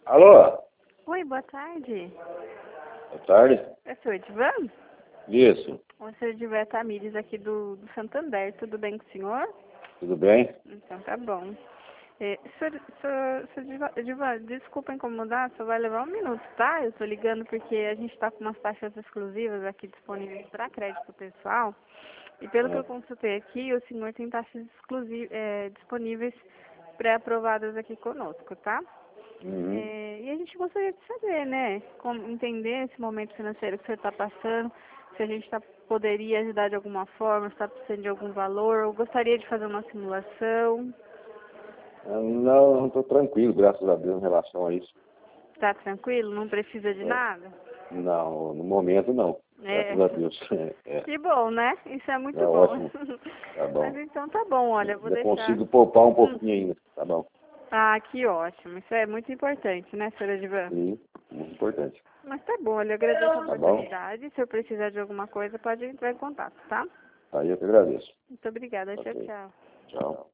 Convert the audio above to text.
Alô? Oi, boa tarde. Boa tarde. É o senhor Edivan? Isso. O senhor Edivan Tamires aqui do Santander. Tudo bem com o senhor? Tudo bem? Então tá bom. Senhor Edivan, desculpa incomodar, só vai levar um minuto, tá? Eu tô ligando porque a gente tá com umas taxas exclusivas aqui disponíveis para crédito pessoal. E pelo que eu consultei aqui, o senhor tem taxas disponíveis pré-aprovadas aqui conosco, tá? Uhum. E a gente gostaria de saber, né, como entender esse momento financeiro que você está passando, se a gente poderia ajudar de alguma forma, se está precisando de algum valor, ou gostaria de fazer uma simulação. Não, estou tranquilo, graças a Deus, em relação a isso. Tá tranquilo? Não precisa de É. nada? Não, no momento não. É. Graças a Deus. É. Que bom, né? Isso é muito Tá bom. ótimo. Tá Mas bom. então tá bom, olha, eu vou Ainda deixar. consigo poupar um pouquinho ainda. Tá bom. Ah, que ótimo. Isso é muito importante, né, senhora Edivan? Sim, muito importante. Mas tá bom, olha, eu agradeço a Tá bom? oportunidade. Se eu precisar de alguma coisa, pode entrar em contato, tá? Aí eu que agradeço. Muito obrigada. Tchau, Ok. tchau. Tchau.